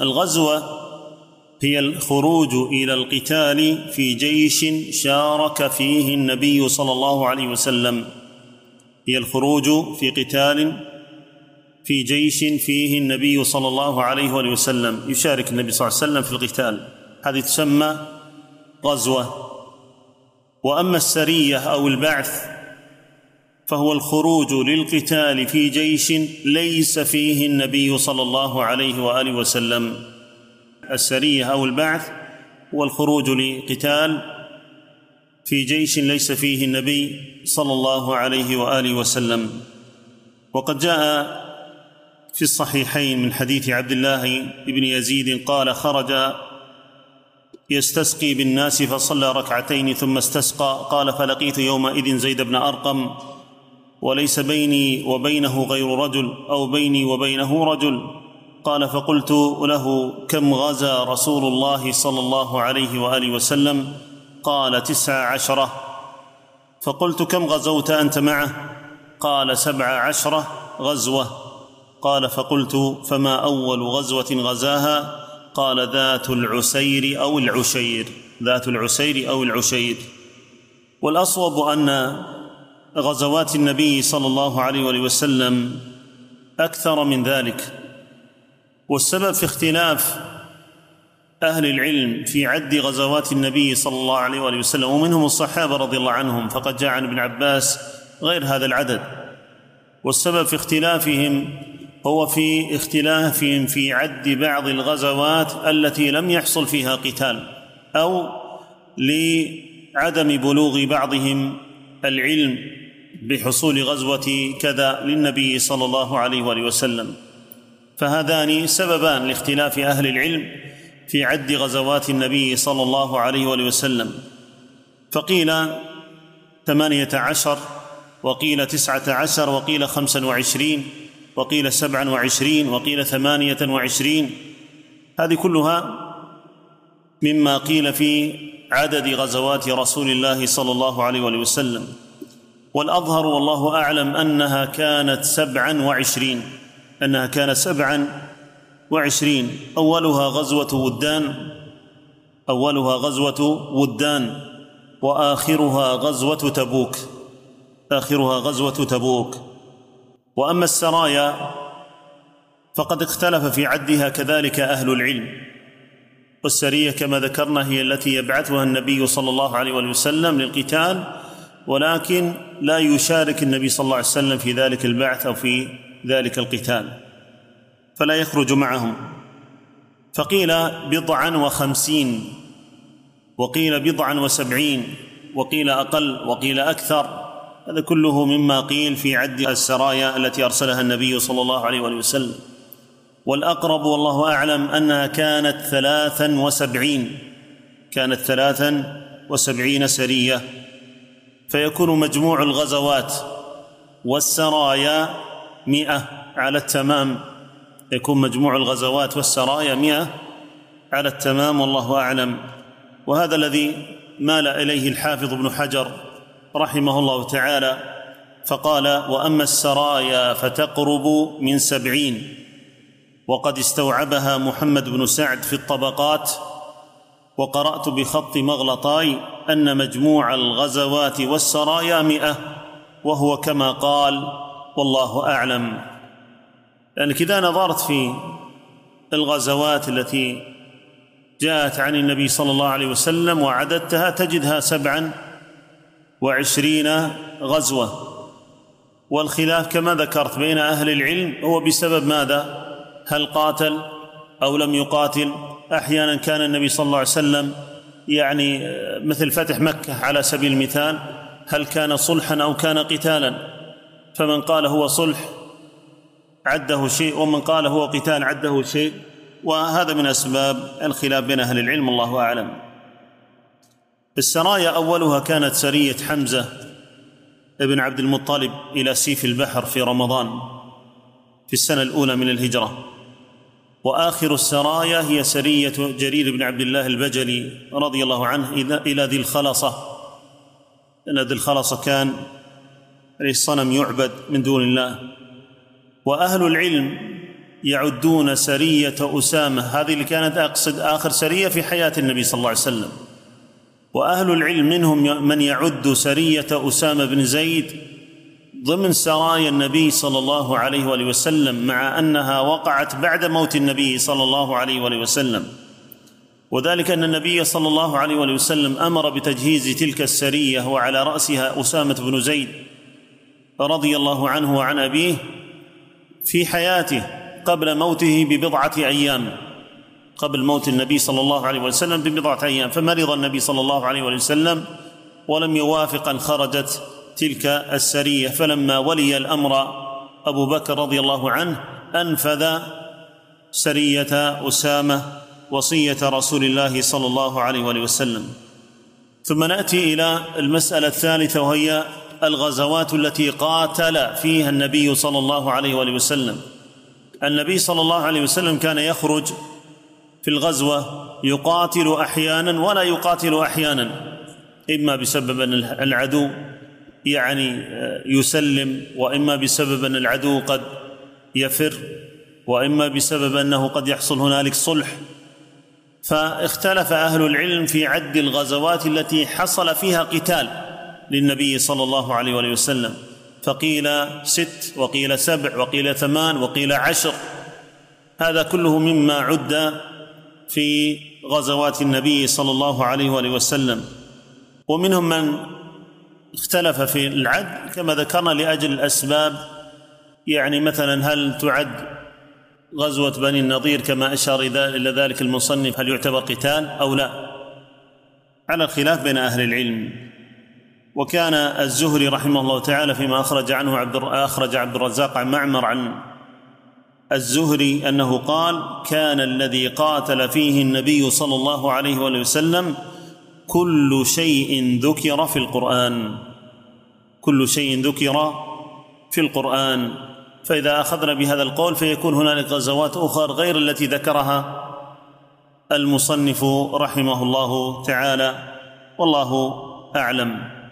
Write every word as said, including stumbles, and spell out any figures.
الغزوة هي الخروج إلى القتال في جيش شارك فيه النبي صلى الله عليه وسلم، هي الخروج في قتال في جيش فيه النبي صلى الله عليه وسلم، يشارك النبي صلى الله عليه وسلم في القتال، هذه تسمى غزوة. وأما السرية أو البعث فهو الخروج للقتال في جيش ليس فيه النبي صلى الله عليه وآله وسلم. السرية أو البعث هو الخروج لقتال في جيش ليس فيه النبي صلى الله عليه وآله وسلم. وقد جاء في الصحيحين من حديث عبد الله بن يزيد قال: خرج يستسقي بالناس فصلى ركعتين ثم استسقى، قال: فلقيت يومئذ زيد بن أرقم وليس بيني وبينه غير رجل أو بيني وبينه رجل، قال: فقلت له: كم غزا رسول الله صلى الله عليه وآله وسلم؟ قال: تسع عشرة. فقلت: كم غزوت أنت معه؟ قال: سبع عشرة غزوة. قال: فقلت: فما أول غزوة غزاها؟ قال: ذات العسير أو العشير، ذات العسير أو العشير. والأصوب أن غزوات النبي صلى الله عليه وسلم أكثر من ذلك، والسبب في اختلاف أهل العلم في عد غزوات النبي صلى الله عليه وسلم، ومنهم الصحابة رضي الله عنهم، فقد جاء عن ابن عباس غير هذا العدد. والسبب في اختلافهم هو في اختلافهم في عد بعض الغزوات التي لم يحصل فيها قتال، أو لعدم بلوغ بعضهم العلم بحصول غزوة كذا للنبي صلى الله عليه وسلم. فهذان سببان لاختلاف أهل العلم في عد غزوات النبي صلى الله عليه وسلم، فقيل ثمانية عشر، وقيل تسعة عشر، وقيل خمسا وعشرين، وقيل سبعا وعشرين، وقيل ثمانية وعشرين. هذه كلها مما قيل في عدد غزوات رسول الله صلى الله عليه وسلم. والأظهر والله أعلم أنها كانت سبعا وعشرين أنها كانت سبعا وعشرين أولها غزوة ودان أولها غزوة ودان وآخرها غزوة تبوك آخرها غزوة تبوك. وأما السرايا فقد اختلف في عدها كذلك أهل العلم، والسرية كما ذكرنا هي التي يبعثها النبي صلى الله عليه وسلم للقتال، ولكن لا يشارك النبي صلى الله عليه وسلم في ذلك البعث أو في ذلك القتال، فلا يخرج معهم. فقيل بضعا وخمسين، وقيل بضعا وسبعين، وقيل أقل، وقيل أكثر. هذا كله مما قيل في عد السرايا التي أرسلها النبي صلى الله عليه وسلم. والأقرب والله أعلم أنها كانت ثلاثا وسبعين كانت ثلاثا وسبعين سرية، فيكون مجموع الغزوات والسرايا مئة على التمام، يكون مجموع الغزوات والسرايا مئة على التمام، والله أعلم. وهذا الذي مال إليه الحافظ ابن حجر رحمه الله تعالى، فقال: وأما السرايا فتقرب من سبعين، وقد استوعبها محمد بن سعد في الطبقات، وقرأت بخط مغلطاي أن مجموع الغزوات والسرايا مئة، وهو كما قال، والله أعلم. لأنك إذا نظرت في الغزوات التي جاءت عن النبي صلى الله عليه وسلم وعددتها تجدها سبعا وعشرين غزوة. والخلاف كما ذكرت بين أهل العلم هو بسبب ماذا؟ هل قاتل أو لم يقاتل؟ أحيانا كان النبي صلى الله عليه وسلم يعني مثل فتح مكة على سبيل المثال، هل كان صلحا أو كان قتالا؟ فمن قال هو صلح عده شيء، ومن قال هو قتال عده شيء، وهذا من أسباب الخلاف بين أهل العلم، الله أعلم. السرايا أولها كانت سرية حمزة ابن عبد المطلب إلى سيف البحر في رمضان في السنة الأولى من الهجرة، وآخر السرايا هي سرية جرير بن عبد الله البجلي رضي الله عنه إلى ذي الخلصة، لأن ذي الخلصة كان الصنم يعبد من دون الله. وأهل العلم يعدون سرية أسامة، هذه اللي كانت أقصد آخر سرية في حياة النبي صلى الله عليه وسلم، وأهل العلم منهم من يعد سرية أسامة بن زيد ضمن سرايا النبي صلى الله عليه وآله وسلم، مع أنها وقعت بعد موت النبي صلى الله عليه وآله وسلم، وذلك أن النبي صلى الله عليه وآله وسلم أمر بتجهيز تلك السرية وعلى رأسها أسامة بن زيد رضي الله عنه وعن أبيه في حياته قبل موته ببضعة أيام، قبل موت النبي صلى الله عليه وسلم ببضعة أيام، فمرض النبي صلى الله عليه وسلم ولم يوافق أن خرجت تلك السرية، فلما ولي الأمر أبو بكر رضي الله عنه أنفذ سرية أسامة وصية رسول الله صلى الله عليه وسلم. ثم نأتي إلى المسألة الثالثة، وهي الغزوات التي قاتل فيها النبي صلى الله عليه وسلم. النبي صلى الله عليه وسلم كان يخرج في الغزوة يقاتل أحيانا ولا يقاتل أحيانا، إما بسبب أن العدو يعني يسلم، وإما بسبب أن العدو قد يفر، وإما بسبب أنه قد يحصل هنالك صلح. فاختلف أهل العلم في عد الغزوات التي حصل فيها قتال للنبي صلى الله عليه وسلم، فقيل ست، وقيل سبع، وقيل ثمان، وقيل عشر، هذا كله مما عد في غزوات النبي صلى الله عليه وسلم. ومنهم من اختلف في العد كما ذكرنا لأجل الأسباب، يعني مثلا هل تعد غزوة بني النضير كما أشار إلى ذلك المصنف هل يعتبر قتال أو لا، على الخلاف بين أهل العلم. وكان الزهري رحمه الله تعالى فيما أخرج عنه عبد أخرج عبد الرزاق عن معمر عن الزهري أنه قال: كان الذي قاتل فيه النبي صلى الله عليه وسلم كل شيء ذكر في القرآن، كل شيء ذكر في القرآن. فإذا أخذنا بهذا القول فيكون هنالك غزوات أخرى غير التي ذكرها المصنف رحمه الله تعالى، والله أعلم.